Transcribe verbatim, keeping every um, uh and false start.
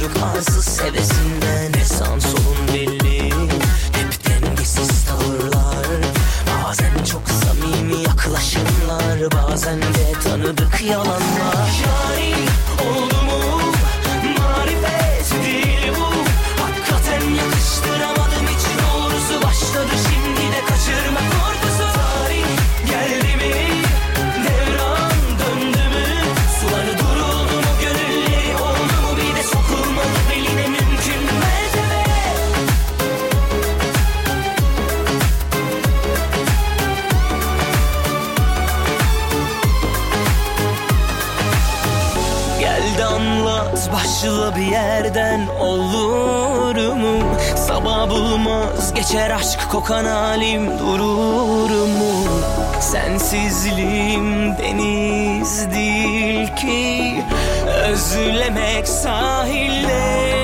olduk arsız hevesinden. Ne sağın solun belli, hep dengesiz tavırlar. Bazen çok samimi yaklaşımlar, bazen de tanıdık yalanlar. Yani oldu mu marifet değil bu, hakikaten yakıştıramadım hiç doğrusu. Başladı şimdi de kaçırma korkusu. Tarih geldi mi, devran döndü mü, suları duruldu mu, gönülleri oldu mu, bir de sokulmadı beline mümkün mertebe. Gel de anlat başla bir yerden, olur mu? Sabah bulmaz geçer aşk kokan halim, durur mu? Sensizliğim deniz değil ki, özlemek sahilde.